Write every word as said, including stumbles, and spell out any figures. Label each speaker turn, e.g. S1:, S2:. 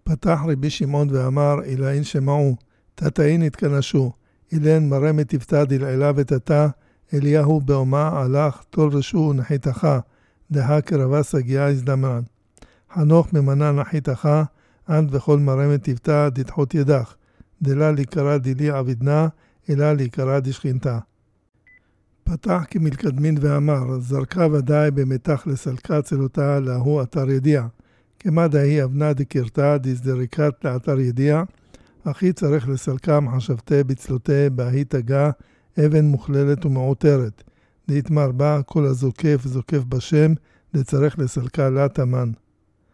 S1: פתח רבי שמעון ואמר, אילאין שמעו, תתאין התכנשו, אילן מרמת תפתא דלעילה ותתה, אליהו באומה הלך, תול רשו נחיתך, דהה קרבה סגיה הזדמרן. חנוך ממנה נחיתך, ענד וכל מרמת תפתא דתחות ידך, דלה ליקרא דילי עבידנה, אלא ליקרא דשכינתה. פתח כמלקדמין ואמר, זרקה ודאי במתח לסלקה צלותה להוא אתר ידיע. כמה דהי אבנה דקרתה דזדריקת לאתר ידיע, אחי צריך לסלקה מחשבתי בצלותי בהי תגה, אבן מוכללת ומעוטרת. דהתמר בה כל הזוקף זוקף בשם, דצריך לסלקה לה תמן.